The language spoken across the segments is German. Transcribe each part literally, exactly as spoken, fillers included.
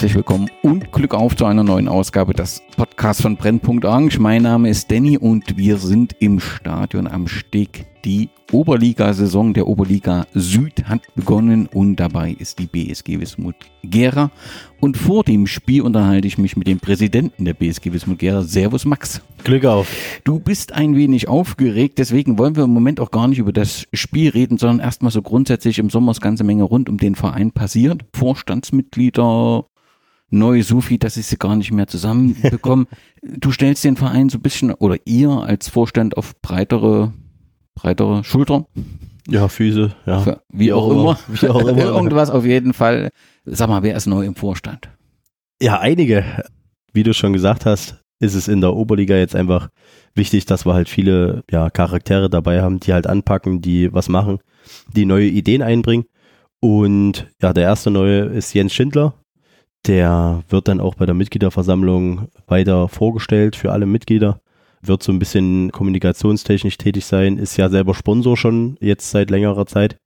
herzlich willkommen und Glück auf zu einer neuen Ausgabe des Podcasts von Brennpunkt Orange. Mein Name ist Danny und wir sind im Stadion am Steg. Die Oberliga-Saison der Oberliga Süd hat begonnen und dabei ist die B S G Wismut Gera. Und vor dem Spiel unterhalte ich mich mit dem Präsidenten der B S G Wismut Gera. Servus Max. Glück auf. Du bist ein wenig aufgeregt, deswegen wollen wir im Moment auch gar nicht über das Spiel reden, sondern erstmal so grundsätzlich im Sommer das ganze Menge rund um den Verein passiert. Vorstandsmitglieder, neu so viel, dass ich sie gar nicht mehr zusammenbekomme. Du stellst den Verein so ein bisschen, oder ihr als Vorstand, auf breitere breitere Schultern. Ja, Füße, ja. Für, wie, wie auch immer. Wie auch immer. Irgendwas auf jeden Fall. Sag mal, wer ist neu im Vorstand? Ja, einige. Wie du schon gesagt hast, ist es in der Oberliga jetzt einfach wichtig, dass wir halt viele ja, Charaktere dabei haben, die halt anpacken, die was machen, die neue Ideen einbringen. Und ja, der erste neue ist Jens Schindler. Der wird dann auch bei der Mitgliederversammlung weiter vorgestellt für alle Mitglieder. Wird so ein bisschen kommunikationstechnisch tätig sein, ist ja selber Sponsor schon jetzt seit längerer Zeit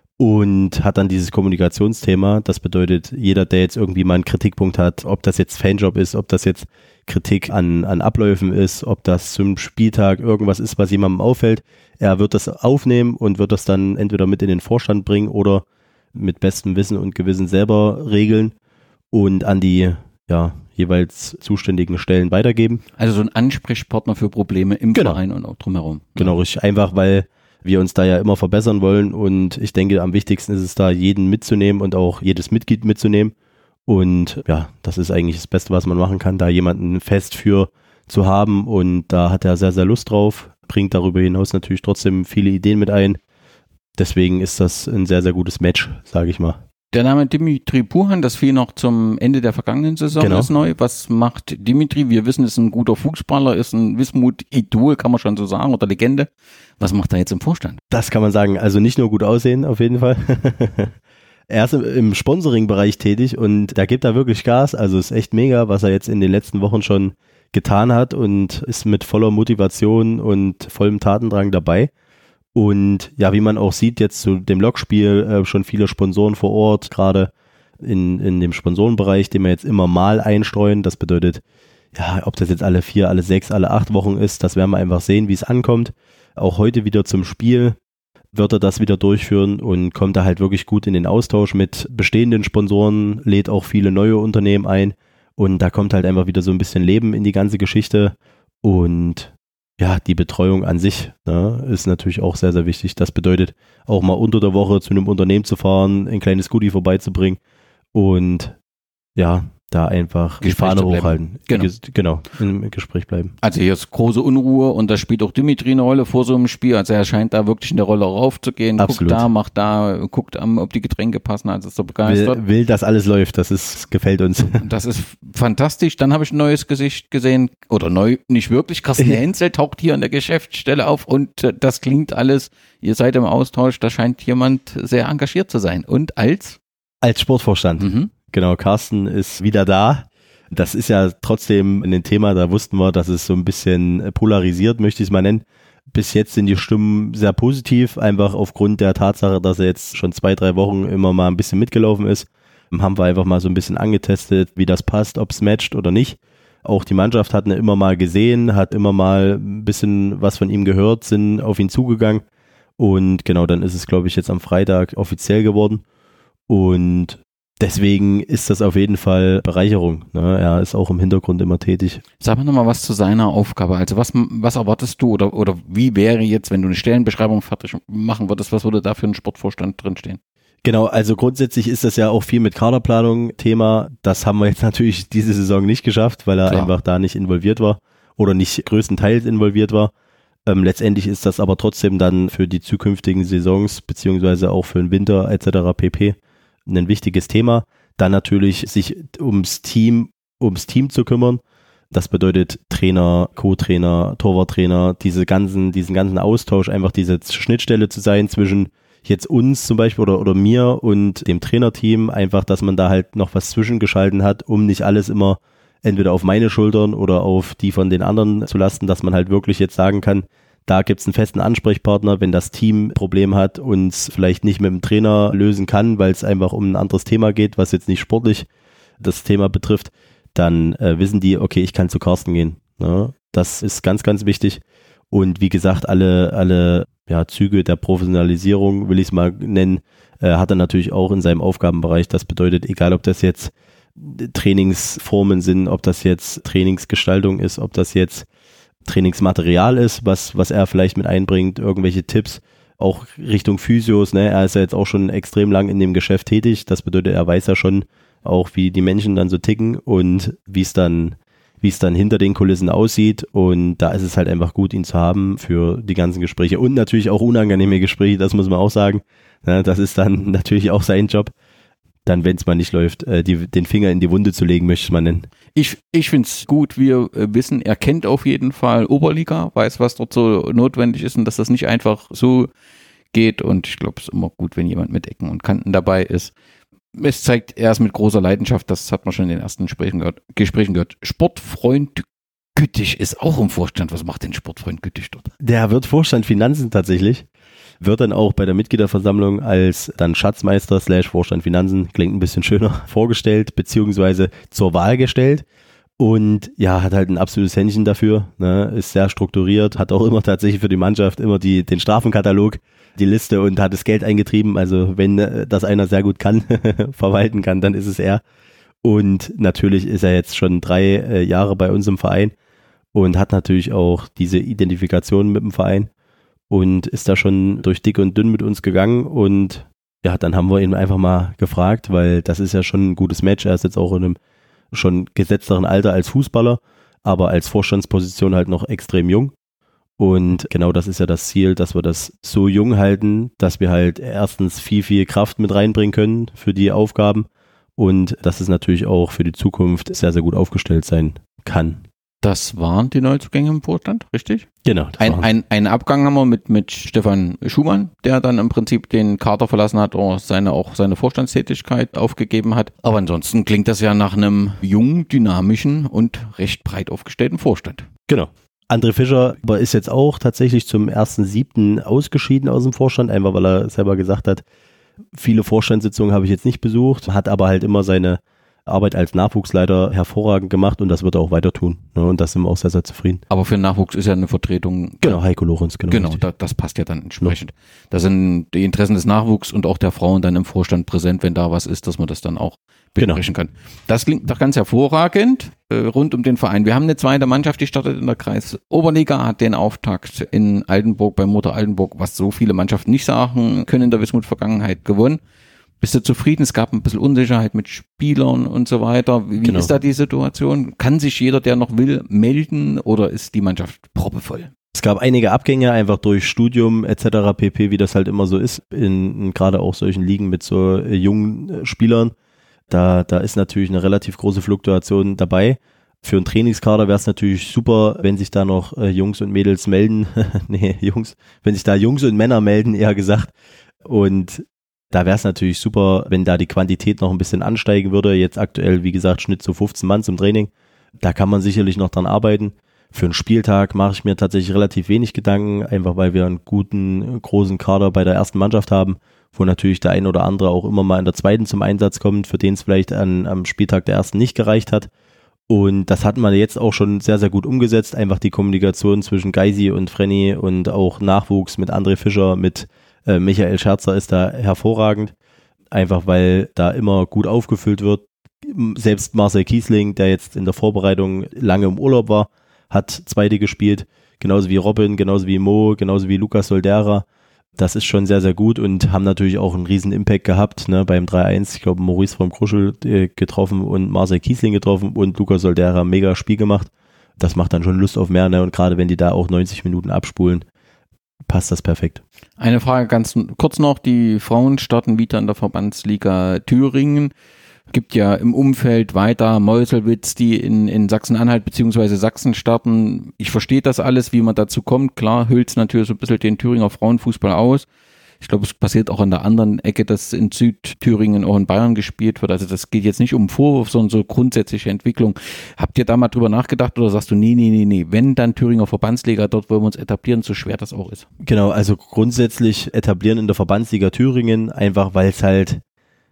und hat dann dieses Kommunikationsthema. Das bedeutet, jeder, der jetzt irgendwie mal einen Kritikpunkt hat, ob das jetzt Fanjob ist, ob das jetzt Kritik an, an Abläufen ist, ob das zum Spieltag irgendwas ist, was jemandem auffällt, er wird das aufnehmen und wird das dann entweder mit in den Vorstand bringen oder mit bestem Wissen und Gewissen selber regeln und an die ja, jeweils zuständigen Stellen weitergeben. Also so ein Ansprechpartner für Probleme im genau. Verein und auch drumherum. Genau, richtig. Einfach, weil wir uns da ja immer verbessern wollen und ich denke, am wichtigsten ist es da, jeden mitzunehmen und auch jedes Mitglied mitzunehmen. Und ja, das ist eigentlich das Beste, was man machen kann, da jemanden fest für zu haben und da hat er sehr, sehr Lust drauf, bringt darüber hinaus natürlich trotzdem viele Ideen mit ein. Deswegen ist das ein sehr, sehr gutes Match, sage ich mal. Der Name Dimitri Puhan, das fiel noch zum Ende der vergangenen Saison, genau. Ist neu. Was macht Dimitri? Wir wissen, ist ein guter Fußballer, ist ein Wismut-Idol, kann man schon so sagen, oder Legende. Was macht er jetzt im Vorstand? Das kann man sagen. Also nicht nur gut aussehen, auf jeden Fall. Er ist im Sponsoring-Bereich tätig und da gibt er wirklich Gas. Also ist echt mega, was er jetzt in den letzten Wochen schon getan hat und ist mit voller Motivation und vollem Tatendrang dabei. Und ja, wie man auch sieht, jetzt zu dem Lokspiel äh, schon viele Sponsoren vor Ort, gerade in, in dem Sponsorenbereich, den wir jetzt immer mal einstreuen. Das bedeutet, ja, ob das jetzt alle vier, alle sechs, alle acht Wochen ist, das werden wir einfach sehen, wie es ankommt. Auch heute wieder zum Spiel wird er das wieder durchführen und kommt da halt wirklich gut in den Austausch mit bestehenden Sponsoren, lädt auch viele neue Unternehmen ein und da kommt halt einfach wieder so ein bisschen Leben in die ganze Geschichte und ja, die Betreuung an sich ne, ist natürlich auch sehr, sehr wichtig. Das bedeutet, auch mal unter der Woche zu einem Unternehmen zu fahren, ein kleines Goodie vorbeizubringen und ja, da einfach die Fahne hochhalten. Genau. genau, im Gespräch bleiben. Also hier ist große Unruhe und da spielt auch Dimitri eine Rolle vor so einem Spiel. Also er scheint da wirklich in der Rolle raufzugehen. Absolut. Guckt da, macht da, guckt an, ob die Getränke passen. Also ist so begeistert. Will, will, dass alles läuft. Das ist, gefällt uns. Das ist fantastisch. Dann habe ich ein neues Gesicht gesehen. Oder neu, nicht wirklich. Carsten Hensel taucht hier an der Geschäftsstelle auf und äh, das klingt alles, ihr seid im Austausch, da scheint jemand sehr engagiert zu sein. Und als? Als Sportvorstand. Mhm. Genau, Carsten ist wieder da. Das ist ja trotzdem ein Thema, da wussten wir, dass es so ein bisschen polarisiert, möchte ich es mal nennen. Bis jetzt sind die Stimmen sehr positiv, einfach aufgrund der Tatsache, dass er jetzt schon zwei, drei Wochen immer mal ein bisschen mitgelaufen ist. Haben wir einfach mal so ein bisschen angetestet, wie das passt, ob es matcht oder nicht. Auch die Mannschaft hat ihn immer mal gesehen, hat immer mal ein bisschen was von ihm gehört, sind auf ihn zugegangen. Und genau, dann ist es, glaube ich, jetzt am Freitag offiziell geworden. Und deswegen ist das auf jeden Fall Bereicherung. Ne? Er ist auch im Hintergrund immer tätig. Sag mal nochmal was zu seiner Aufgabe. Also was, was erwartest du oder, oder wie wäre jetzt, wenn du eine Stellenbeschreibung fertig machen würdest, was würde da für ein Sportvorstand drinstehen? Genau, also grundsätzlich ist das ja auch viel mit Kaderplanung Thema. Das haben wir jetzt natürlich diese Saison nicht geschafft, weil er Klar. einfach da nicht involviert war oder nicht größtenteils involviert war. Ähm, letztendlich ist das aber trotzdem dann für die zukünftigen Saisons beziehungsweise auch für den Winter et cetera pp. ein wichtiges Thema. Dann natürlich sich ums Team, ums Team zu kümmern. Das bedeutet Trainer, Co-Trainer, Torwarttrainer, diese ganzen, diesen ganzen Austausch, einfach diese Schnittstelle zu sein zwischen jetzt uns zum Beispiel oder, oder mir und dem Trainerteam, einfach, dass man da halt noch was zwischengeschalten hat, um nicht alles immer entweder auf meine Schultern oder auf die von den anderen zu lasten, dass man halt wirklich jetzt sagen kann, da gibt es einen festen Ansprechpartner, wenn das Team ein Problem hat und es vielleicht nicht mit dem Trainer lösen kann, weil es einfach um ein anderes Thema geht, was jetzt nicht sportlich das Thema betrifft, dann äh, wissen die, okay, ich kann zu Carsten gehen. Ne? Das ist ganz, ganz wichtig. Und wie gesagt, alle, alle ja, Züge der Professionalisierung, will ich es mal nennen, äh, hat er natürlich auch in seinem Aufgabenbereich. Das bedeutet, egal ob das jetzt Trainingsformen sind, ob das jetzt Trainingsgestaltung ist, ob das jetzt Trainingsmaterial ist, was, was er vielleicht mit einbringt, irgendwelche Tipps, auch Richtung Physios, ne? Er ist ja jetzt auch schon extrem lang in dem Geschäft tätig, das bedeutet, er weiß ja schon auch, wie die Menschen dann so ticken und wie es dann, wie es dann hinter den Kulissen aussieht, und da ist es halt einfach gut, ihn zu haben für die ganzen Gespräche und natürlich auch unangenehme Gespräche, das muss man auch sagen, ne? Das ist dann natürlich auch sein Job, dann, wenn es mal nicht läuft, äh, die, den Finger in die Wunde zu legen, möchte ich mal nennen. Ich, ich finde es gut, wir äh, wissen, er kennt auf jeden Fall Oberliga, weiß, was dort so notwendig ist und dass das nicht einfach so geht, und ich glaube, es ist immer gut, wenn jemand mit Ecken und Kanten dabei ist. Es zeigt, er ist mit großer Leidenschaft, das hat man schon in den ersten Gesprächen gehört. Gesprächen gehört. Sportfreund Güttich ist auch im Vorstand. Was macht denn Sportfreund Güttich dort? Der wird Vorstand Finanzen tatsächlich. Wird dann auch bei der Mitgliederversammlung als dann Schatzmeister slash Vorstand Finanzen, klingt ein bisschen schöner, vorgestellt, beziehungsweise zur Wahl gestellt. Und ja, hat halt ein absolutes Händchen dafür, ne, ist sehr strukturiert, hat auch immer tatsächlich für die Mannschaft immer die, den Strafenkatalog, die Liste, und hat das Geld eingetrieben. Also wenn das einer sehr gut kann, verwalten kann, dann ist es er. Und natürlich ist er jetzt schon drei äh, Jahre bei uns im Verein und hat natürlich auch diese Identifikation mit dem Verein. Und ist da schon durch dick und dünn mit uns gegangen, und ja, dann haben wir ihn einfach mal gefragt, weil das ist ja schon ein gutes Match. Er ist jetzt auch in einem schon gesetzteren Alter als Fußballer, aber als Vorstandsposition halt noch extrem jung. Und genau das ist ja das Ziel, dass wir das so jung halten, dass wir halt erstens viel, viel Kraft mit reinbringen können für die Aufgaben und dass es natürlich auch für die Zukunft sehr, sehr gut aufgestellt sein kann. Das waren die Neuzugänge im Vorstand, richtig? Genau. Ein, ein, einen Abgang haben wir mit, mit Stefan Schumann, der dann im Prinzip den Kader verlassen hat oder seine, auch seine Vorstandstätigkeit aufgegeben hat. Aber ansonsten klingt das ja nach einem jungen, dynamischen und recht breit aufgestellten Vorstand. Genau. André Fischer ist jetzt auch tatsächlich zum ersten siebten ausgeschieden aus dem Vorstand, einfach weil er selber gesagt hat, viele Vorstandssitzungen habe ich jetzt nicht besucht, hat aber halt immer seine Arbeit als Nachwuchsleiter hervorragend gemacht, und das wird er auch weiter tun. Ne? Und da sind wir auch sehr, sehr zufrieden. Aber für den Nachwuchs ist ja eine Vertretung. Genau, Heiko Lorenz. Genau, genau da, das passt ja dann entsprechend. Ja. Da sind die Interessen des Nachwuchs und auch der Frauen dann im Vorstand präsent, wenn da was ist, dass man das dann auch besprechen genau. kann. Das klingt doch ganz hervorragend äh, rund um den Verein. Wir haben eine zweite Mannschaft, die startet in der Kreisoberliga, hat den Auftakt in Altenburg, bei Motor Altenburg, was so viele Mannschaften nicht sagen können, in der Wismut-Vergangenheit gewonnen. Bist du zufrieden? Es gab ein bisschen Unsicherheit mit Spielern und so weiter. Wie genau. ist da die Situation? Kann sich jeder, der noch will, melden, oder ist die Mannschaft proppevoll? Es gab einige Abgänge, einfach durch Studium et cetera pp., wie das halt immer so ist, in, in gerade auch solchen Ligen mit so äh, jungen äh, Spielern. Da, da ist natürlich eine relativ große Fluktuation dabei. Für einen Trainingskader wäre es natürlich super, wenn sich da noch äh, Jungs und Mädels melden. nee, Jungs, wenn sich da Jungs und Männer melden, eher gesagt. Und da wäre es natürlich super, wenn da die Quantität noch ein bisschen ansteigen würde. Jetzt aktuell, wie gesagt, Schnitt zu fünfzehn Mann zum Training. Da kann man sicherlich noch dran arbeiten. Für einen Spieltag mache ich mir tatsächlich relativ wenig Gedanken, einfach weil wir einen guten, großen Kader bei der ersten Mannschaft haben, wo natürlich der ein oder andere auch immer mal in der zweiten zum Einsatz kommt, für den es vielleicht an, am Spieltag der ersten nicht gereicht hat. Und das hatten wir jetzt auch schon sehr, sehr gut umgesetzt. Einfach die Kommunikation zwischen Geisi und Frenny und auch Nachwuchs mit André Fischer, mit äh, Michael Scherzer ist da hervorragend. Einfach weil da immer gut aufgefüllt wird. Selbst Marcel Kiesling, der jetzt in der Vorbereitung lange im Urlaub war, hat Zweite gespielt. Genauso wie Robin, genauso wie Mo, genauso wie Lukas Soldera. Das ist schon sehr, sehr gut und haben natürlich auch einen riesen Impact gehabt, ne, beim drei eins. Ich glaube, Maurice vom Kruschel äh, getroffen und Marcel Kiesling getroffen und Lukas Soldera mega Spiel gemacht. Das macht dann schon Lust auf mehr, ne, und gerade wenn die da auch neunzig Minuten abspulen, passt das perfekt. Eine Frage ganz kurz noch. Die Frauen starten wieder in der Verbandsliga Thüringen. Gibt ja im Umfeld weiter Meuselwitz, die in, in Sachsen-Anhalt bzw. Sachsen starten. Ich verstehe das alles, wie man dazu kommt. Klar, hüllt es natürlich so ein bisschen den Thüringer Frauenfußball aus. Ich glaube, es passiert auch an der anderen Ecke, dass in Südthüringen auch in Bayern gespielt wird. Also das geht jetzt nicht um Vorwurf, sondern so grundsätzliche Entwicklung. Habt ihr da mal drüber nachgedacht oder sagst du, nee, nee, nee, nee, wenn dann Thüringer Verbandsliga, dort wollen wir uns etablieren, so schwer das auch ist? Genau, also grundsätzlich etablieren in der Verbandsliga Thüringen, einfach weil es halt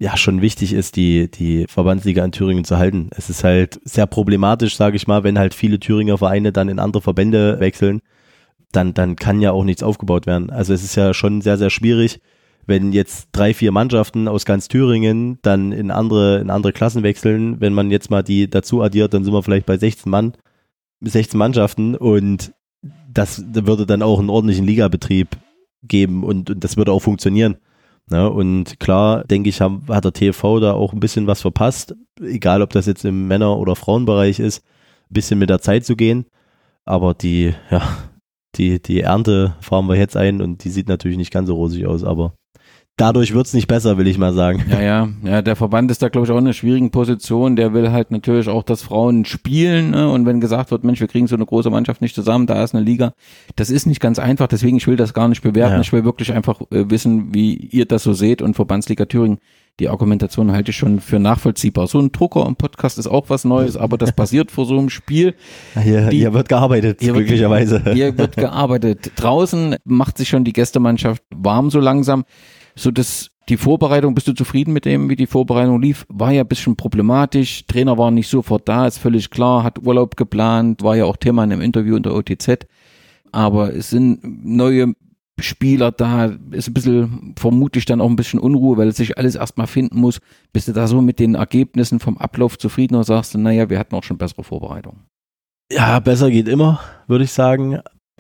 ja schon wichtig ist, die, die Verbandsliga in Thüringen zu halten. Es ist halt sehr problematisch, sage ich mal, wenn halt viele Thüringer Vereine dann in andere Verbände wechseln, dann, dann kann ja auch nichts aufgebaut werden. Also es ist ja schon sehr, sehr schwierig, wenn jetzt drei, vier Mannschaften aus ganz Thüringen dann in andere, in andere Klassen wechseln. Wenn man jetzt mal die dazu addiert, dann sind wir vielleicht bei sechzehn Mann, sechzehn Mannschaften und das würde dann auch einen ordentlichen Ligabetrieb geben und, und das würde auch funktionieren. Ja, und klar, denke ich, haben, hat der T F V da auch ein bisschen was verpasst, egal ob das jetzt im Männer- oder Frauenbereich ist, ein bisschen mit der Zeit zu gehen, aber die, ja, die, die Ernte fahren wir jetzt ein und die sieht natürlich nicht ganz so rosig aus, aber dadurch wird es nicht besser, will ich mal sagen. Ja, ja, ja, der Verband ist da, glaube ich, auch in einer schwierigen Position. Der will halt natürlich auch, dass Frauen spielen, ne? Und wenn gesagt wird, Mensch, wir kriegen so eine große Mannschaft nicht zusammen, da ist eine Liga, das ist nicht ganz einfach, deswegen, ich will das gar nicht bewerten. Ja. Ich will wirklich einfach äh, wissen, wie ihr das so seht und Verbandsliga Thüringen, die Argumentation halte ich schon für nachvollziehbar. So ein Drucker im Podcast ist auch was Neues, aber das passiert vor so einem Spiel. Hier, die, hier wird gearbeitet, hier glücklicherweise. Wird, hier wird gearbeitet. Draußen macht sich schon die Gästemannschaft warm so langsam. So dass die Vorbereitung, bist du zufrieden mit dem, wie die Vorbereitung lief? War ja ein bisschen problematisch, Trainer war nicht sofort da, ist völlig klar, hat Urlaub geplant, war ja auch Thema in einem Interview in der O T Z, aber es sind neue Spieler da, ist ein bisschen, vermutlich dann auch ein bisschen Unruhe, weil es sich alles erstmal finden muss. Bist du da so mit den Ergebnissen vom Ablauf zufrieden oder sagst du, naja, wir hatten auch schon bessere Vorbereitungen? Ja, besser geht immer, würde ich sagen.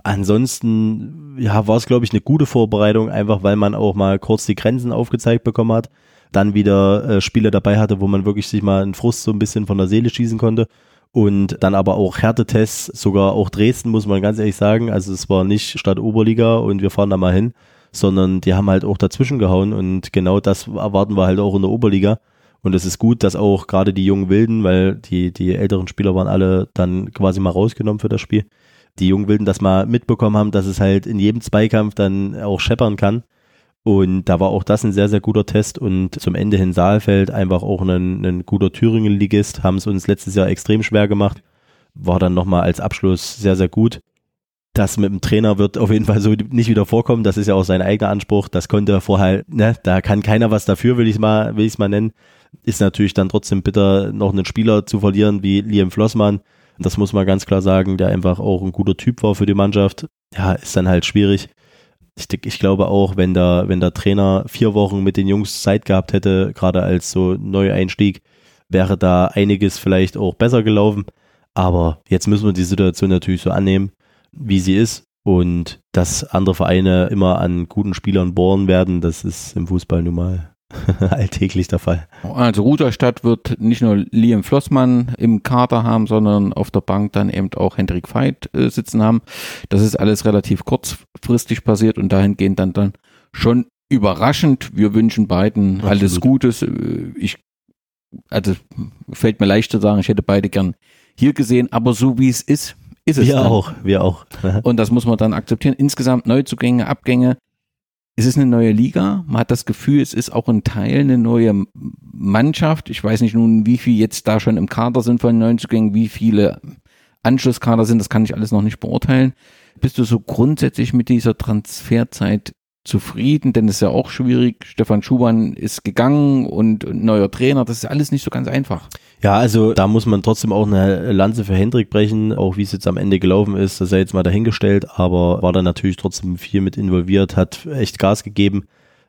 Ansonsten, ja, war es, glaube ich, eine gute Vorbereitung, einfach weil man auch mal kurz die Grenzen aufgezeigt bekommen hat, dann wieder äh, Spiele dabei hatte, wo man wirklich sich mal einen Frust so ein bisschen von der Seele schießen konnte und dann aber auch Härtetests, sogar auch Dresden, muss man ganz ehrlich sagen, also es war nicht Stadt Oberliga und wir fahren da mal hin, sondern die haben halt auch dazwischen gehauen und genau das erwarten wir halt auch in der Oberliga und es ist gut, dass auch gerade die jungen Wilden, weil die, die älteren Spieler waren alle dann quasi mal rausgenommen für das Spiel, die jungen Wilden das mal mitbekommen haben, dass es halt in jedem Zweikampf dann auch scheppern kann. Und da war auch das ein sehr, sehr guter Test. Und zum Ende hin Saalfeld einfach auch ein, ein guter Thüringen-Ligist, haben es uns letztes Jahr extrem schwer gemacht. War dann nochmal als Abschluss sehr, sehr gut. Das mit dem Trainer wird auf jeden Fall so nicht wieder vorkommen. Das ist ja auch sein eigener Anspruch. Das konnte er vorher, ne, da kann keiner was dafür, will ich es mal, will ich es mal nennen. Ist natürlich dann trotzdem bitter, noch einen Spieler zu verlieren wie Liam Flossmann. Das muss man ganz klar sagen, der einfach auch ein guter Typ war für die Mannschaft. Ja, ist dann halt schwierig. Ich, ich glaube auch, wenn der, wenn der Trainer vier Wochen mit den Jungs Zeit gehabt hätte, gerade als so Neueinstieg, wäre da einiges vielleicht auch besser gelaufen. Aber jetzt müssen wir die Situation natürlich so annehmen, wie sie ist. Und dass andere Vereine immer an guten Spielern bohren werden, das ist im Fußball nun mal alltäglich der Fall. Also Rudolstadt wird nicht nur Liam Flossmann im Kader haben, sondern auf der Bank dann eben auch Hendrik Veit äh, sitzen haben. Das ist alles relativ kurzfristig passiert und dahingehend dann, dann schon überraschend. Wir wünschen beiden Absolut. alles Gutes. Ich, also fällt mir leicht zu sagen, ich hätte beide gern hier gesehen, aber so wie es ist, ist es Wir dann. auch, wir auch. Und das muss man dann akzeptieren. Insgesamt Neuzugänge, Abgänge. Es ist eine neue Liga, man hat das Gefühl, es ist auch ein Teil, eine neue Mannschaft. Ich weiß nicht nun, wie viel jetzt da schon im Kader sind von den Neuzugängen, wie viele Anschlusskader sind, das kann ich alles noch nicht beurteilen. Bist du so grundsätzlich mit dieser Transferzeit zufrieden? Denn es ist ja auch schwierig, Stefan Schumann ist gegangen und ein neuer Trainer, das ist alles nicht so ganz einfach. Ja, also da muss man trotzdem auch eine Lanze für Hendrik brechen, auch wie es jetzt am Ende gelaufen ist, das sei jetzt mal dahingestellt, aber war da natürlich trotzdem viel mit involviert, hat echt Gas gegeben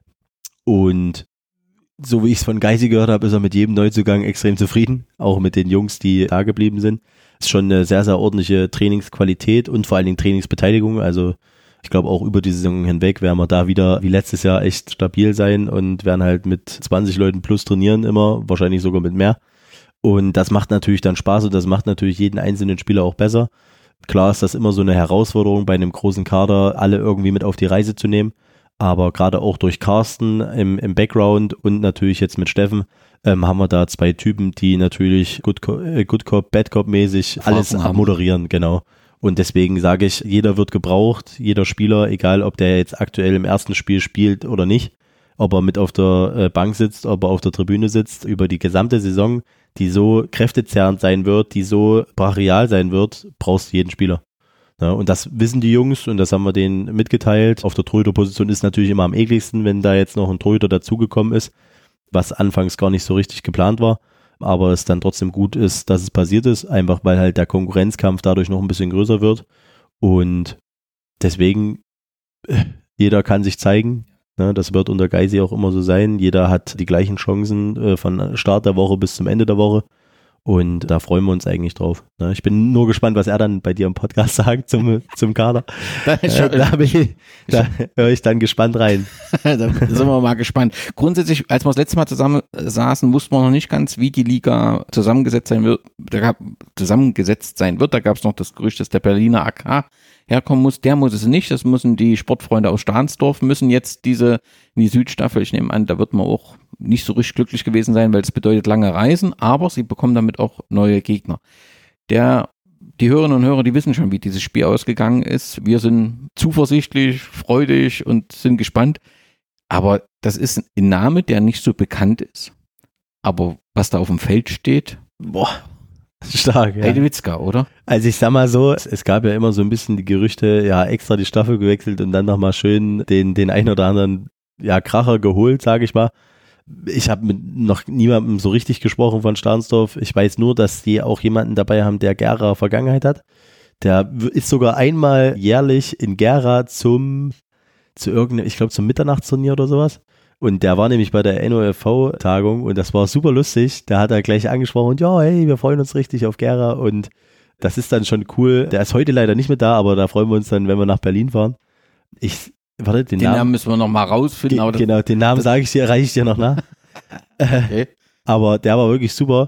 und so wie ich es von Geisi gehört habe, ist er mit jedem Neuzugang extrem zufrieden, auch mit den Jungs, die da geblieben sind. Ist schon eine sehr, sehr ordentliche Trainingsqualität und vor allen Dingen Trainingsbeteiligung, also ich glaube auch über die Saison hinweg werden wir da wieder wie letztes Jahr echt stabil sein und werden halt mit zwanzig Leuten plus trainieren immer, wahrscheinlich sogar mit mehr. Und das macht natürlich dann Spaß und das macht natürlich jeden einzelnen Spieler auch besser. Klar ist das immer so eine Herausforderung, bei einem großen Kader alle irgendwie mit auf die Reise zu nehmen. Aber gerade auch durch Carsten im, im Background und natürlich jetzt mit Steffen ähm, haben wir da zwei Typen, die natürlich Good Cop, äh, Good Cop, Bad Cop mäßig alles moderieren, genau. Und deswegen sage ich, jeder wird gebraucht, jeder Spieler, egal ob der jetzt aktuell im ersten Spiel spielt oder nicht, ob er mit auf der äh, Bank sitzt, ob er auf der Tribüne sitzt, über die gesamte Saison, die so kräftezerrend sein wird, die so brachial sein wird, brauchst du jeden Spieler. Ja, und das wissen die Jungs und das haben wir denen mitgeteilt. Auf der Torhüterposition ist natürlich immer am ekligsten, wenn da jetzt noch ein Torhüter dazugekommen ist. was anfangs gar nicht so richtig geplant war, aber es dann trotzdem gut ist, dass es passiert ist, einfach weil halt der Konkurrenzkampf dadurch noch ein bisschen größer wird und deswegen, jeder kann sich zeigen, ne, das wird unter Geisi auch immer so sein, jeder hat die gleichen Chancen äh, von Start der Woche bis zum Ende der Woche. Und da freuen wir uns eigentlich drauf. Ich bin nur gespannt, was er dann bei dir im Podcast sagt zum, zum Kader. Da, da, ich, da höre ich dann gespannt rein. Da sind wir mal gespannt. Grundsätzlich, als wir das letzte Mal zusammen saßen, wussten wir noch nicht ganz, wie die Liga zusammengesetzt sein wird. Da gab, zusammengesetzt sein wird. Da gab es noch das Gerücht, dass der Berliner A K herkommen muss. Der muss es nicht. Das müssen die Sportfreunde aus Stahnsdorf, müssen jetzt diese in die Südstaffel. Ich nehme an, da wird man auch nicht so richtig glücklich gewesen sein, weil es bedeutet lange Reisen, aber sie bekommen damit auch neue Gegner. Der, die Hörerinnen und Hörer, die wissen schon, wie dieses Spiel ausgegangen ist. Wir sind zuversichtlich, freudig und sind gespannt. Aber das ist ein Name, der nicht so bekannt ist. Aber was da auf dem Feld steht, boah, stark, ja. Heidewitzka, oder? Also ich sag mal so, es gab ja immer so ein bisschen die Gerüchte, ja, extra die Staffel gewechselt und dann nochmal schön den, den ein oder anderen, ja, Kracher geholt, sage ich mal. Ich habe mit noch niemandem so richtig gesprochen von Stahnsdorf. Ich weiß nur, dass die auch jemanden dabei haben, der Gera Vergangenheit hat. Der ist sogar einmal jährlich in Gera zum, zu irgendeinem, ich glaube zum Mitternachtsturnier oder sowas. Und der war nämlich bei der N O F V-Tagung und das war super lustig. Der hat da gleich angesprochen und ja, hey, wir freuen uns richtig auf Gera und das ist dann schon cool. Der ist heute leider nicht mehr da, aber da freuen wir uns dann, wenn wir nach Berlin fahren. Ich Warte, den, den Namen, Namen müssen wir noch mal rausfinden. Ge- aber genau, den Namen sage ich dir, reiche ich dir noch nach. Okay. Aber der war wirklich super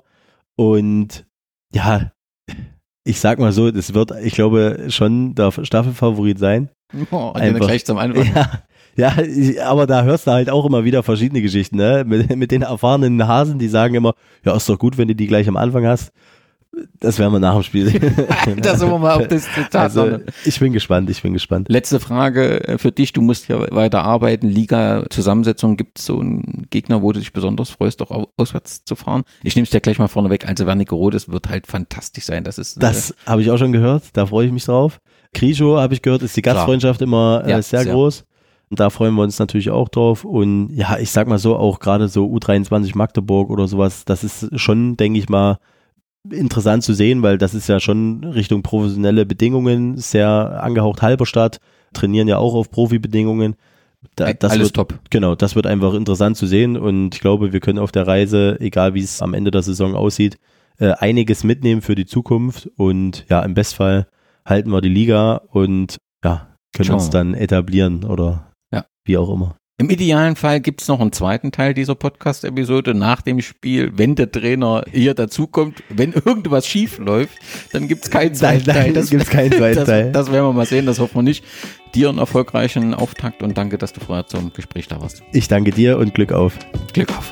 und ja, ich sag mal so, das wird, ich glaube, schon der Staffelfavorit sein. Oh, einfach gleich zum Anfang. Ja, ja, aber da hörst du halt auch immer wieder verschiedene Geschichten, ne? Mit, mit den erfahrenen Hasen, die sagen immer, ja, ist doch gut, wenn du die gleich am Anfang hast. Das werden wir nach dem Spiel sehen. Da sind wir mal auf das Zitat. Also, ich bin gespannt, ich bin gespannt. Letzte Frage für dich, du musst ja weiter arbeiten, Liga-Zusammensetzung, gibt es so einen Gegner, wo du dich besonders freust, auch auswärts zu fahren? Ich nehme es dir gleich mal vorne weg, also Wernigerode, das wird halt fantastisch sein. Das ist das äh, habe ich auch schon gehört, da freue ich mich drauf. Krijo, habe ich gehört, ist die Gastfreundschaft immer äh, ja, sehr, sehr groß. Und da freuen wir uns natürlich auch drauf. Und ja, ich sag mal so, auch gerade so U dreiundzwanzig Magdeburg oder sowas, das ist schon, denke ich mal, interessant zu sehen, weil das ist ja schon Richtung professionelle Bedingungen, sehr angehaucht Halberstadt, trainieren ja auch auf Profibedingungen. Da, das Alles wird, top. Genau, das wird einfach interessant zu sehen und ich glaube, wir können auf der Reise, egal wie es am Ende der Saison aussieht, äh, einiges mitnehmen für die Zukunft und ja, im Bestfall halten wir die Liga und ja, können Schauen. uns dann etablieren oder ja. wie auch immer. Im idealen Fall gibt es noch einen zweiten Teil dieser Podcast-Episode nach dem Spiel, wenn der Trainer hier dazukommt. Wenn irgendwas schief läuft, dann gibt es keinen zweiten nein, nein, Teil. Das gibt's keinen zweiten das, Teil. Das werden wir mal sehen, das hoffen wir nicht. Dir einen erfolgreichen Auftakt und danke, dass du vorher zum Gespräch da warst. Ich danke dir und Glück auf. Glück auf.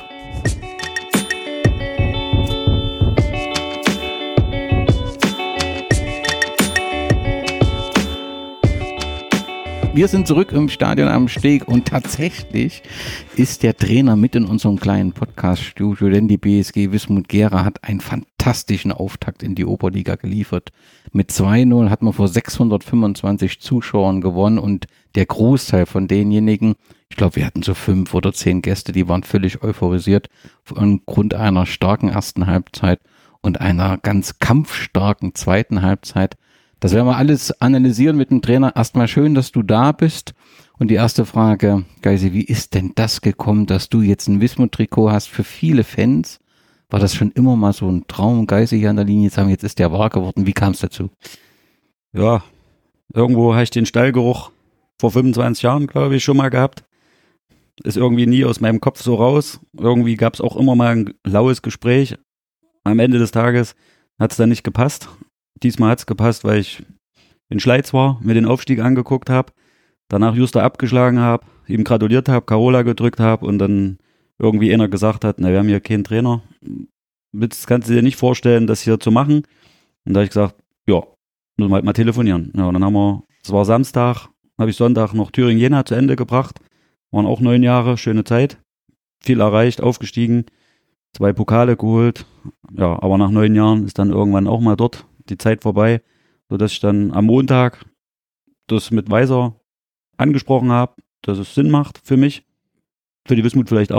Wir sind zurück im Stadion am Steg und tatsächlich ist der Trainer mit in unserem kleinen Podcast-Studio, denn die B S G Wismut Gera hat einen fantastischen Auftakt in die Oberliga geliefert. Mit zwei null hat man vor sechshundertfünfundzwanzig Zuschauern gewonnen und der Großteil von denjenigen, ich glaube, wir hatten so fünf oder zehn Gäste, die waren völlig euphorisiert aufgrund einer starken ersten Halbzeit und einer ganz kampfstarken zweiten Halbzeit. Das werden wir alles analysieren mit dem Trainer. Erstmal schön, dass du da bist. Und die erste Frage, Geisi, wie ist denn das gekommen, dass du jetzt ein Wismut-Trikot hast? Für viele Fans war das schon immer mal so ein Traum, Geisi hier an der Linie zu haben. Jetzt ist der wahr geworden. Wie kam es dazu? Ja, irgendwo habe ich den Stallgeruch vor fünfundzwanzig Jahren, glaube ich, schon mal gehabt. Ist irgendwie nie aus meinem Kopf so raus. Irgendwie gab es auch immer mal ein laues Gespräch. Am Ende des Tages hat es dann nicht gepasst. Diesmal hat es gepasst, weil ich in Schleiz war, mir den Aufstieg angeguckt habe, danach Juster abgeschlagen habe, ihm gratuliert habe, Carola gedrückt habe und dann irgendwie einer gesagt hat, na, wir haben hier keinen Trainer. Das kannst du dir nicht vorstellen, das hier zu machen. Und da habe ich gesagt, ja, müssen wir halt mal telefonieren. Ja, und dann haben wir, es war Samstag, habe ich Sonntag noch Thüringen-Jena zu Ende gebracht. Waren auch neun Jahre, schöne Zeit. Viel erreicht, aufgestiegen, zwei Pokale geholt. Ja, aber nach neun Jahren ist dann irgendwann auch mal dort die Zeit vorbei, sodass ich dann am Montag das mit Weiser angesprochen habe, dass es Sinn macht für mich, für die Wismut vielleicht auch.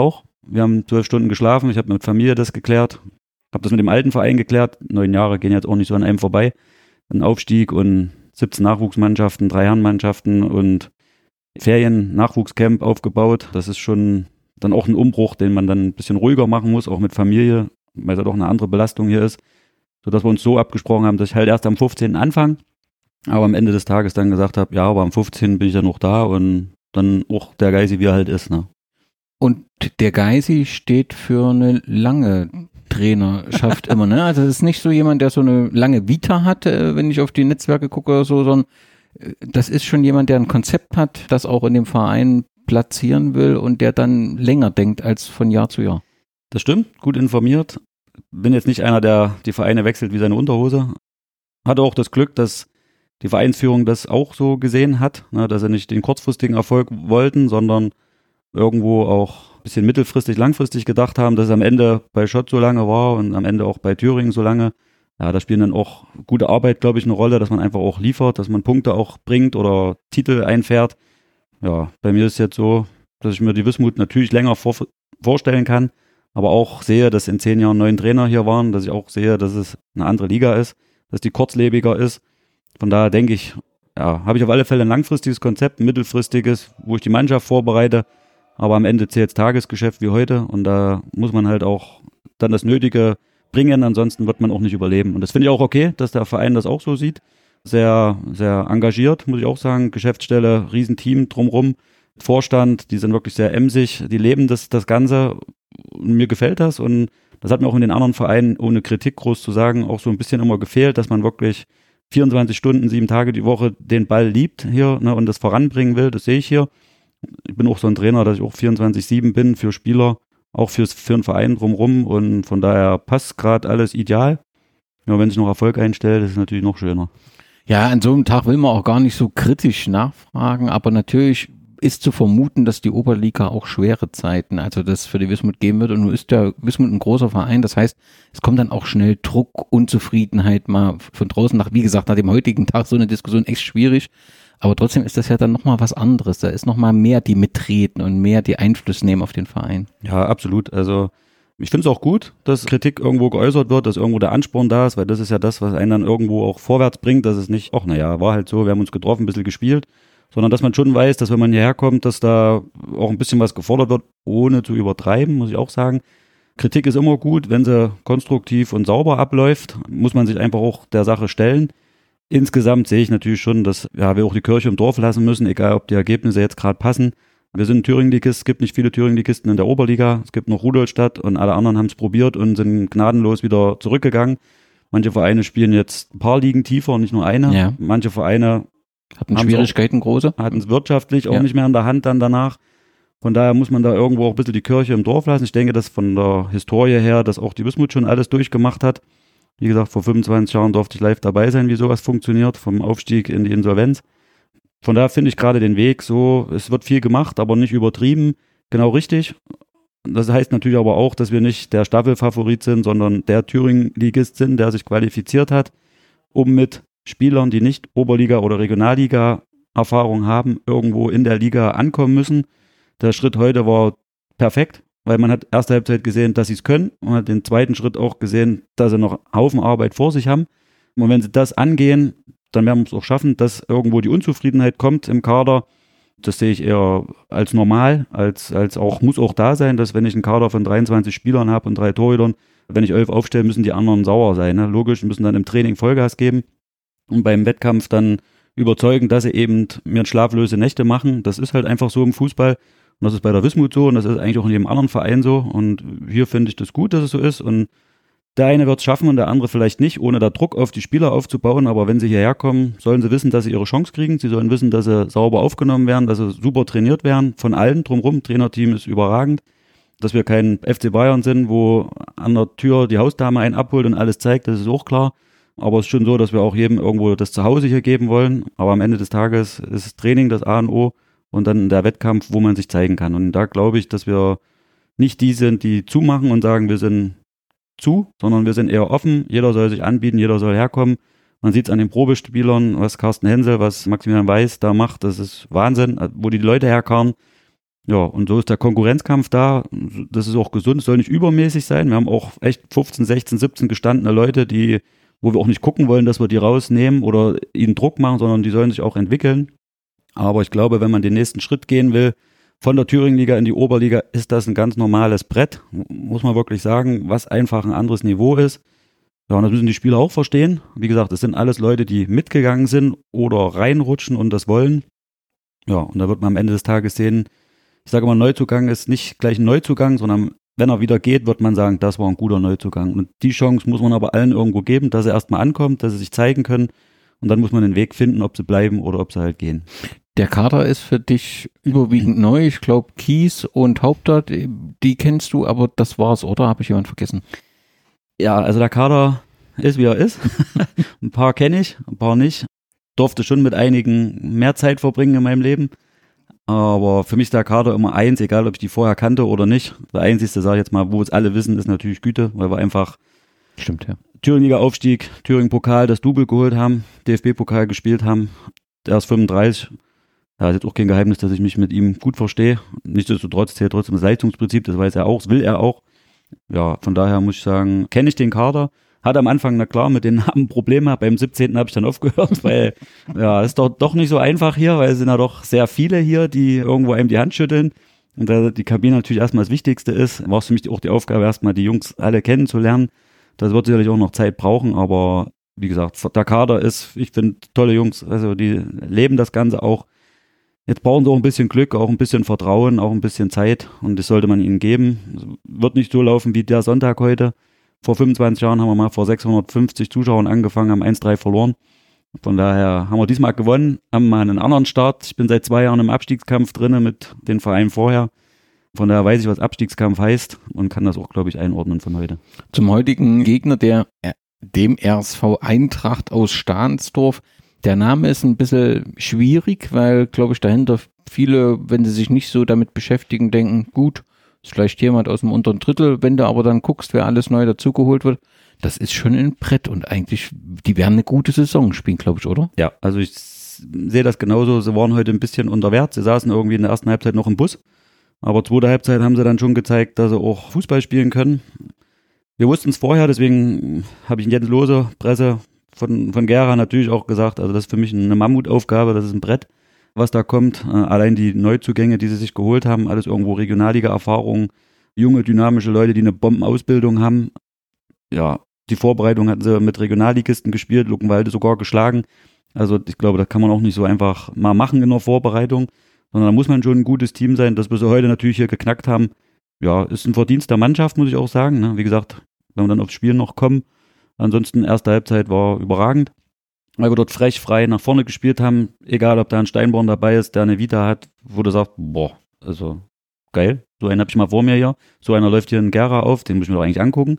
Wir haben zwölf Stunden geschlafen. Ich habe mit Familie das geklärt. Habe das mit dem alten Verein geklärt. Neun Jahre gehen jetzt auch nicht so an einem vorbei. Ein Aufstieg und siebzehn Nachwuchsmannschaften, drei Herrenmannschaften und Ferien-Nachwuchscamp aufgebaut. Das ist schon dann auch ein Umbruch, den man dann ein bisschen ruhiger machen muss, auch mit Familie, weil es ja doch eine andere Belastung hier ist. Sodass wir uns so abgesprochen haben, dass ich halt erst am fünfzehnten anfange, aber am Ende des Tages dann gesagt habe, ja, aber am fünfzehnten bin ich ja noch da und dann auch der Geisi, wie er halt ist. Ne? Und der Geisi steht für eine lange Trainerschaft immer, ne? Also es ist nicht so jemand, der so eine lange Vita hat, äh, wenn ich auf die Netzwerke gucke oder so, sondern äh, das ist schon jemand, der ein Konzept hat, das auch in dem Verein platzieren will und der dann länger denkt als von Jahr zu Jahr. Das stimmt, gut informiert. Bin jetzt nicht einer, der die Vereine wechselt wie seine Unterhose. Hatte auch das Glück, dass die Vereinsführung das auch so gesehen hat, ne, dass sie nicht den kurzfristigen Erfolg wollten, sondern irgendwo auch ein bisschen mittelfristig, langfristig gedacht haben, dass es am Ende bei Schott so lange war und am Ende auch bei Thüringen so lange. Ja, da spielen dann auch gute Arbeit, glaube ich, eine Rolle, dass man einfach auch liefert, dass man Punkte auch bringt oder Titel einfährt. Ja, bei mir ist es jetzt so, dass ich mir die Wismut natürlich länger vor, vorstellen kann, aber auch sehe, dass in zehn Jahren neun Trainer hier waren, dass ich auch sehe, dass es eine andere Liga ist, dass die kurzlebiger ist. Von daher denke ich, ja, habe ich auf alle Fälle ein langfristiges Konzept, ein mittelfristiges, wo ich die Mannschaft vorbereite, aber am Ende zählt Tagesgeschäft wie heute und da muss man halt auch dann das Nötige bringen, ansonsten wird man auch nicht überleben. Und das finde ich auch okay, dass der Verein das auch so sieht. Sehr, sehr engagiert, muss ich auch sagen. Geschäftsstelle, Riesenteam drumrum, Vorstand, die sind wirklich sehr emsig, die leben das, das Ganze. Und mir gefällt das und das hat mir auch in den anderen Vereinen, ohne Kritik groß zu sagen, auch so ein bisschen immer gefehlt, dass man wirklich vierundzwanzig Stunden, sieben Tage die Woche den Ball liebt hier, ne, und das voranbringen will. Das sehe ich hier. Ich bin auch so ein Trainer, dass ich auch vierundzwanzig sieben bin für Spieler, auch fürs, für einen Verein drumrum und von daher passt gerade alles ideal. Ja, wenn sich noch Erfolg einstellt, ist es natürlich noch schöner. Ja, an so einem Tag will man auch gar nicht so kritisch nachfragen, aber natürlich ist zu vermuten, dass die Oberliga auch schwere Zeiten, also das für die Wismut geben wird und nun ist der Wismut ein großer Verein, das heißt, es kommt dann auch schnell Druck, Unzufriedenheit mal von draußen nach, wie gesagt, nach dem heutigen Tag so eine Diskussion echt schwierig, aber trotzdem ist das ja dann nochmal was anderes, da ist nochmal mehr die mitreden und mehr die Einfluss nehmen auf den Verein. Ja, absolut, also ich finde es auch gut, dass Kritik irgendwo geäußert wird, dass irgendwo der Ansporn da ist, weil das ist ja das, was einen dann irgendwo auch vorwärts bringt, dass es nicht, ach naja, war halt so, wir haben uns getroffen, ein bisschen gespielt, sondern dass man schon weiß, dass wenn man hierher kommt, dass da auch ein bisschen was gefordert wird, ohne zu übertreiben, muss ich auch sagen. Kritik ist immer gut, wenn sie konstruktiv und sauber abläuft, muss man sich einfach auch der Sache stellen. Insgesamt sehe ich natürlich schon, dass ja, wir auch die Kirche im Dorf lassen müssen, egal ob die Ergebnisse jetzt gerade passen. Wir sind ein Thüringen-Ligist, es gibt nicht viele Thüringen-Ligisten in der Oberliga, es gibt noch Rudolstadt und alle anderen haben es probiert und sind gnadenlos wieder zurückgegangen. Manche Vereine spielen jetzt ein paar Ligen tiefer, nicht nur eine. Ja. Manche Vereine hatten Schwierigkeiten große. Hatten es wirtschaftlich auch ja. nicht mehr in der Hand dann danach. Von daher muss man da irgendwo auch ein bisschen die Kirche im Dorf lassen. Ich denke, dass von der Historie her, dass auch die Wismut schon alles durchgemacht hat. Wie gesagt, vor fünfundzwanzig Jahren durfte ich live dabei sein, wie sowas funktioniert, vom Aufstieg in die Insolvenz. Von daher finde ich gerade den Weg so, es wird viel gemacht, aber nicht übertrieben, genau richtig. Das heißt natürlich aber auch, dass wir nicht der Staffelfavorit sind, sondern der Thüringen-Ligist sind, der sich qualifiziert hat, um mit Spielern, die nicht Oberliga- oder Regionalliga-Erfahrung haben, irgendwo in der Liga ankommen müssen. Der Schritt heute war perfekt, weil man hat erste Halbzeit gesehen, dass sie es können. Man hat den zweiten Schritt auch gesehen, dass sie noch einen Haufen Arbeit vor sich haben. Und wenn sie das angehen, dann werden wir es auch schaffen, dass irgendwo die Unzufriedenheit kommt im Kader. Das sehe ich eher als normal, als, als auch, muss auch da sein, dass wenn ich einen Kader von dreiundzwanzig Spielern habe und drei Torhütern, wenn ich elf aufstelle, müssen die anderen sauer sein. Ne? Logisch, müssen dann im Training Vollgas geben und beim Wettkampf dann überzeugen, dass sie eben mir schlaflose Nächte machen. Das ist halt einfach so im Fußball und das ist bei der Wismut so und das ist eigentlich auch in jedem anderen Verein so und hier finde ich das gut, dass es so ist und der eine wird es schaffen und der andere vielleicht nicht, ohne da Druck auf die Spieler aufzubauen, aber wenn sie hierher kommen, sollen sie wissen, dass sie ihre Chance kriegen, sie sollen wissen, dass sie sauber aufgenommen werden, dass sie super trainiert werden, von allen drumherum, Trainerteam ist überragend, dass wir kein F C Bayern sind, wo an der Tür die Hausdame einen abholt und alles zeigt, das ist auch klar. Aber es ist schon so, dass wir auch jedem irgendwo das Zuhause hier geben wollen. Aber am Ende des Tages ist das Training das A und O und dann der Wettkampf, wo man sich zeigen kann. Und da glaube ich, dass wir nicht die sind, die zumachen und sagen, wir sind zu, sondern wir sind eher offen. Jeder soll sich anbieten, jeder soll herkommen. Man sieht es an den Probespielern, was Carsten Hensel, was Maximilian Weiß da macht. Das ist Wahnsinn, wo die Leute herkamen. Ja, und so ist der Konkurrenzkampf da. Das ist auch gesund, es soll nicht übermäßig sein. Wir haben auch echt fünfzehn, sechzehn, siebzehn gestandene Leute, die, wo wir auch nicht gucken wollen, dass wir die rausnehmen oder ihnen Druck machen, sondern die sollen sich auch entwickeln. Aber ich glaube, wenn man den nächsten Schritt gehen will, von der Thüringenliga in die Oberliga, ist das ein ganz normales Brett, muss man wirklich sagen, was einfach ein anderes Niveau ist. Ja, und das müssen die Spieler auch verstehen. Wie gesagt, es sind alles Leute, die mitgegangen sind oder reinrutschen und das wollen. Ja, und da wird man am Ende des Tages sehen, ich sage immer, Neuzugang ist nicht gleich ein Neuzugang, sondern wenn er wieder geht, wird man sagen, das war ein guter Neuzugang. Und die Chance muss man aber allen irgendwo geben, dass er erstmal ankommt, dass sie sich zeigen können. Und dann muss man den Weg finden, ob sie bleiben oder ob sie halt gehen. Der Kader ist für dich überwiegend neu. Ich glaube, Kies und Haupter, die, die kennst du, aber das war's, oder? Habe ich jemanden vergessen? Ja, also der Kader ist, wie er ist. Ein paar kenne ich, ein paar nicht. Durfte schon mit einigen mehr Zeit verbringen in meinem Leben. Aber für mich ist der Kader immer eins, egal ob ich die vorher kannte oder nicht. Der einzigste, sage ich jetzt mal, wo es alle wissen, ist natürlich Güte, weil wir einfach Stimmt, ja. Thüringen-Liga-Aufstieg, Thüringen-Pokal, das Double geholt haben, D F B-Pokal gespielt haben. Der ist fünfunddreißig. Ja, ist jetzt auch kein Geheimnis, dass ich mich mit ihm gut verstehe. Nichtsdestotrotz zählt trotzdem das Leistungsprinzip, das weiß er auch, das will er auch. Ja, von daher muss ich sagen, kenne ich den Kader. Hatte am Anfang, na klar, mit den Namen Probleme. Beim siebzehnten habe ich dann aufgehört, weil ja, ist doch, doch nicht so einfach hier, weil es sind ja doch sehr viele hier, die irgendwo einem die Hand schütteln. Und da die Kabine natürlich erstmal das Wichtigste ist, war es für mich auch die Aufgabe, erstmal die Jungs alle kennenzulernen. Das wird sicherlich auch noch Zeit brauchen, aber wie gesagt, der Kader ist, ich finde, tolle Jungs, also die leben das Ganze auch. Jetzt brauchen sie auch ein bisschen Glück, auch ein bisschen Vertrauen, auch ein bisschen Zeit und das sollte man ihnen geben. Es wird nicht so laufen wie der Sonntag heute. Vor fünfundzwanzig Jahren haben wir mal vor sechshundertfünfzig Zuschauern angefangen, haben eins drei verloren. Von daher haben wir diesmal gewonnen, haben mal einen anderen Start. Ich bin seit zwei Jahren im Abstiegskampf drin mit den Vereinen vorher. Von daher weiß ich, was Abstiegskampf heißt und kann das auch, glaube ich, einordnen von heute. Zum heutigen Gegner, der dem R S V Eintracht aus Stahnsdorf. Der Name ist ein bisschen schwierig, weil, glaube ich, dahinter viele, wenn sie sich nicht so damit beschäftigen, denken, gut, ist vielleicht jemand aus dem unteren Drittel. Wenn du aber dann guckst, wer alles neu dazugeholt wird, das ist schon ein Brett und eigentlich, die werden eine gute Saison spielen, glaube ich, oder? Ja, also ich sehe das genauso. Sie waren heute ein bisschen unter Wert. Sie saßen irgendwie in der ersten Halbzeit noch im Bus. Aber zweite Halbzeit haben sie dann schon gezeigt, dass sie auch Fußball spielen können. Wir wussten es vorher, deswegen habe ich in Jens Lose, Presse von, von Gera natürlich auch gesagt, also das ist für mich eine Mammutaufgabe, das ist ein Brett, was da kommt. Äh, allein die Neuzugänge, die sie sich geholt haben, alles irgendwo Regionalliga-Erfahrungen, junge, dynamische Leute, die eine Bombenausbildung haben. Ja, die Vorbereitung hatten sie mit Regionalligisten gespielt, Luckenwalde sogar geschlagen. Also ich glaube, das kann man auch nicht so einfach mal machen in der Vorbereitung, sondern da muss man schon ein gutes Team sein, dass wir sie heute natürlich hier geknackt haben. Ja, ist ein Verdienst der Mannschaft, muss ich auch sagen. Ne? Wie gesagt, wenn wir dann aufs Spiel noch kommen. Ansonsten, erste Halbzeit war überragend, weil wir dort frech, frei nach vorne gespielt haben. Egal, ob da ein Steinborn dabei ist, der eine Vita hat, wo du sagst, boah, also geil. So einen habe ich mal vor mir hier. So einer läuft hier in Gera auf, den muss ich mir doch eigentlich angucken.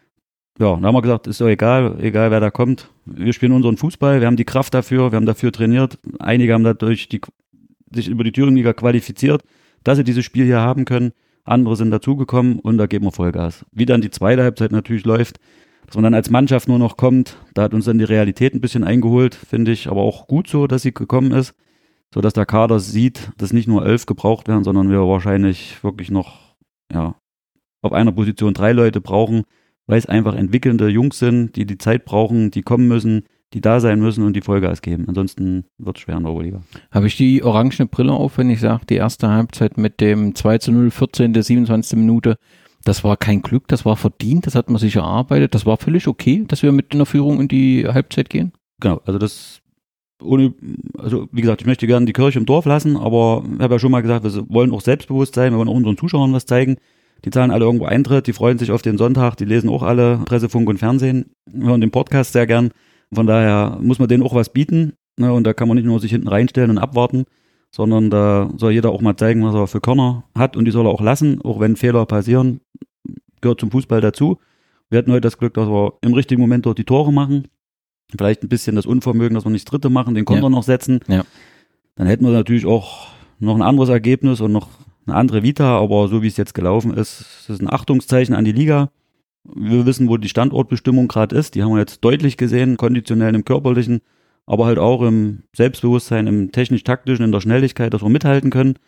Ja, dann haben wir gesagt, ist doch egal, egal wer da kommt. Wir spielen unseren Fußball, wir haben die Kraft dafür, wir haben dafür trainiert. Einige haben dadurch die, sich über die Thüringen-Liga qualifiziert, dass sie dieses Spiel hier haben können. Andere sind dazugekommen und da geben wir Vollgas. Wie dann die zweite Halbzeit natürlich läuft, dass man dann als Mannschaft nur noch kommt, da hat uns dann die Realität ein bisschen eingeholt, finde ich, aber auch gut so, dass sie gekommen ist, sodass der Kader sieht, dass nicht nur elf gebraucht werden, sondern wir wahrscheinlich wirklich noch, ja, auf einer Position drei Leute brauchen, weil es einfach entwickelnde Jungs sind, die die Zeit brauchen, die kommen müssen, die da sein müssen und die Vollgas geben. Ansonsten wird es schwer in der Oberliga. Habe ich die orangene Brille auf, wenn ich sage, die erste Halbzeit mit dem zwei zu null, vierzehnte, siebenundzwanzigste Minute, das war kein Glück, das war verdient, das hat man sich erarbeitet, das war völlig okay, dass wir mit in der Führung in die Halbzeit gehen? Genau, also das, ohne, also wie gesagt, ich möchte gerne die Kirche im Dorf lassen, aber ich habe ja schon mal gesagt, wir wollen auch selbstbewusst sein, wir wollen auch unseren Zuschauern was zeigen. Die zahlen alle irgendwo Eintritt, die freuen sich auf den Sonntag, die lesen auch alle Presse, Funk und Fernsehen, hören den Podcast sehr gern. Von daher muss man denen auch was bieten, ne, und da kann man nicht nur sich hinten reinstellen und abwarten, sondern da soll jeder auch mal zeigen, was er für Körner hat und die soll er auch lassen, auch wenn Fehler passieren, gehört zum Fußball dazu. Wir hatten heute das Glück, dass wir im richtigen Moment dort die Tore machen, vielleicht ein bisschen das Unvermögen, dass wir nicht das Dritte machen, den Konter ja. noch setzen. Ja. Dann hätten wir natürlich auch noch ein anderes Ergebnis und noch eine andere Vita, aber so wie es jetzt gelaufen ist, ist es ein Achtungszeichen an die Liga. Wir wissen, wo die Standortbestimmung gerade ist. Die haben wir jetzt deutlich gesehen, konditionell im Körperlichen, aber halt auch im Selbstbewusstsein, im technisch-taktischen, in der Schnelligkeit, dass wir mithalten können.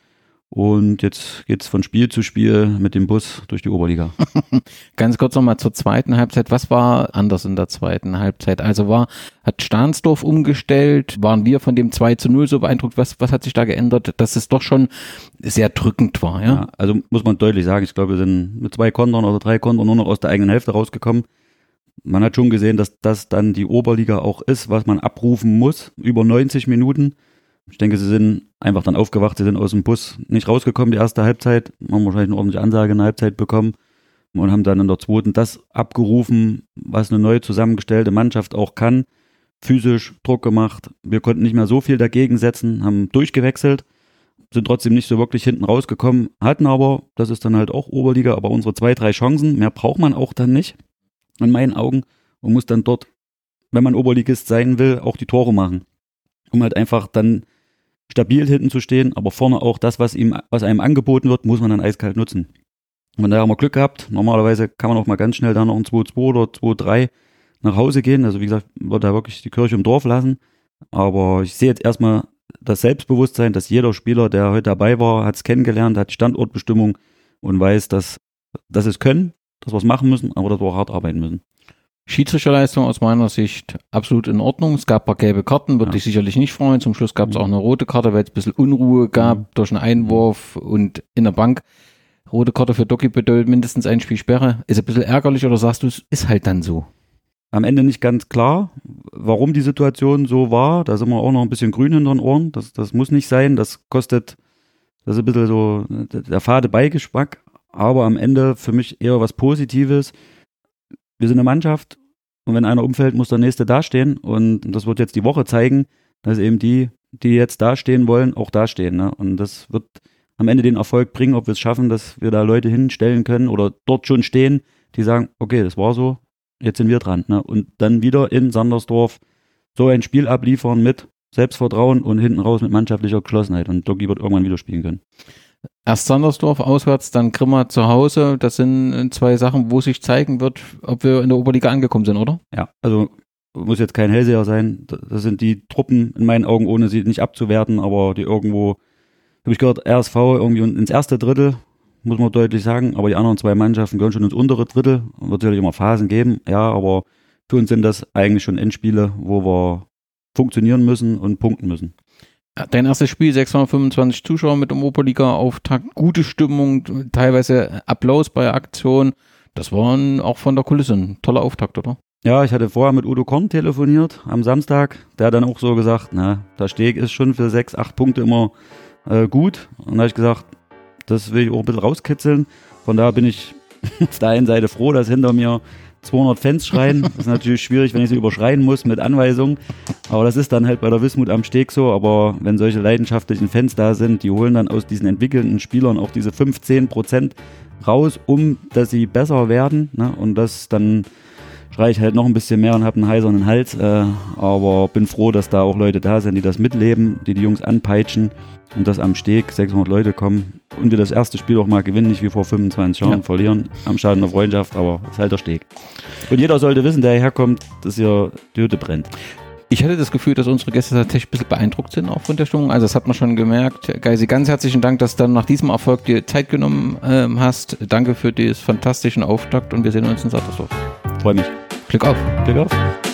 Und jetzt geht's von Spiel zu Spiel mit dem Bus durch die Oberliga. Ganz kurz nochmal zur zweiten Halbzeit. Was war anders in der zweiten Halbzeit? Also war, hat Stahnsdorf umgestellt? Waren wir von dem zwei zu null so beeindruckt? Was, was hat sich da geändert, dass es doch schon sehr drückend war? Ja? Ja, also muss man deutlich sagen, ich glaube, wir sind mit zwei Kontern oder drei Kontern nur noch aus der eigenen Hälfte rausgekommen. Man hat schon gesehen, dass das dann die Oberliga auch ist, was man abrufen muss, über neunzig Minuten. Ich denke, sie sind einfach dann aufgewacht, sie sind aus dem Bus nicht rausgekommen, die erste Halbzeit, haben wahrscheinlich eine ordentliche Ansage in der Halbzeit bekommen und haben dann in der zweiten das abgerufen, was eine neu zusammengestellte Mannschaft auch kann, physisch Druck gemacht. Wir konnten nicht mehr so viel dagegen setzen, haben durchgewechselt, sind trotzdem nicht so wirklich hinten rausgekommen, hatten aber, das ist dann halt auch Oberliga, aber unsere zwei, drei Chancen, mehr braucht man auch dann nicht, in meinen Augen, und muss dann dort, wenn man Oberligist sein will, auch die Tore machen, um halt einfach dann stabil hinten zu stehen, aber vorne auch das, was ihm, was einem angeboten wird, muss man dann eiskalt nutzen. Und da haben wir Glück gehabt. Normalerweise kann man auch mal ganz schnell da noch ein zwei zwei oder zwei drei nach Hause gehen. Also wie gesagt, wird da wirklich die Kirche im Dorf lassen. Aber ich sehe jetzt erstmal das Selbstbewusstsein, dass jeder Spieler, der heute dabei war, hat es kennengelernt, hat die Standortbestimmung und weiß, dass, dass sie es können, dass wir es machen müssen, aber dass wir auch hart arbeiten müssen. Schiedsrichterleistung aus meiner Sicht absolut in Ordnung. Es gab ein paar gelbe Karten, würde Ja. ich sicherlich nicht freuen. Zum Schluss gab es auch eine rote Karte, weil es ein bisschen Unruhe gab Mhm. durch einen Einwurf und in der Bank. Rote Karte für Doki bedeutet mindestens ein Spiel Sperre. Ist ein bisschen ärgerlich oder sagst du, es ist halt dann so? Am Ende nicht ganz klar, warum die Situation so war. Da sind wir auch noch ein bisschen grün hinter den Ohren. Das, das muss nicht sein. Das kostet, das ist ein bisschen so der fade Beigeschmack. Aber am Ende für mich eher was Positives. Wir sind eine Mannschaft und wenn einer umfällt, muss der Nächste dastehen. Und das wird jetzt die Woche zeigen, dass eben die, die jetzt dastehen wollen, auch dastehen. Ne? Und das wird am Ende den Erfolg bringen, ob wir es schaffen, dass wir da Leute hinstellen können oder dort schon stehen, die sagen, okay, das war so, jetzt sind wir dran. Ne? Und dann wieder in Sandersdorf so ein Spiel abliefern mit Selbstvertrauen und hinten raus mit mannschaftlicher Geschlossenheit. Und Doki wird irgendwann wieder spielen können. Erst Sandersdorf auswärts, dann Grimma zu Hause. Das sind zwei Sachen, wo sich zeigen wird, ob wir in der Oberliga angekommen sind, oder? Ja, also muss jetzt kein Hellseher sein. Das sind die Truppen in meinen Augen, ohne sie nicht abzuwerten, aber die irgendwo, habe ich gehört, R S V irgendwie ins erste Drittel, muss man deutlich sagen, aber die anderen zwei Mannschaften gehören schon ins untere Drittel. Wird sicherlich immer Phasen geben, ja, aber für uns sind das eigentlich schon Endspiele, wo wir funktionieren müssen und punkten müssen. Dein erstes Spiel, sechshundertfünfundzwanzig Zuschauer mit dem Oberliga-Auftakt, gute Stimmung, teilweise Applaus bei der Aktion. Das war ein, auch von der Kulisse ein toller Auftakt, oder? Ja, ich hatte vorher mit Udo Korn telefoniert am Samstag. Der hat dann auch so gesagt, na, der Steg ist schon für sechs, acht Punkte immer äh, gut. Und da habe ich gesagt, das will ich auch ein bisschen rauskitzeln. Von daher bin ich auf der einen Seite froh, dass hinter mir zweihundert Fans schreien. Das ist natürlich schwierig, wenn ich sie überschreien muss mit Anweisungen. Aber das ist dann halt bei der Wismut am Steg so. Aber wenn solche leidenschaftlichen Fans da sind, die holen dann aus diesen entwickelnden Spielern auch diese fünfzehn Prozent raus, um dass sie besser werden. Ne? Und das dann schreie ich halt noch ein bisschen mehr und habe einen heisernen Hals. Äh, aber bin froh, dass da auch Leute da sind, die das mitleben, die die Jungs anpeitschen. Und dass am Steg sechshundert Leute kommen und wir das erste Spiel auch mal gewinnen, nicht wie vor fünfundzwanzig Jahren, ja. Verlieren am Schaden der Freundschaft, aber es ist halt der Steg. Und jeder sollte wissen, der hierher kommt, dass hier die Hütte brennt. Ich hatte das Gefühl, dass unsere Gäste tatsächlich ein bisschen beeindruckt sind auch von der Stimmung. Also das hat man schon gemerkt. Geisi, ganz herzlichen Dank, dass du dann nach diesem Erfolg dir Zeit genommen ähm, hast. Danke für den fantastischen Auftakt und wir sehen uns in Sandersdorf. Freue mich. Glück auf. Glück auf.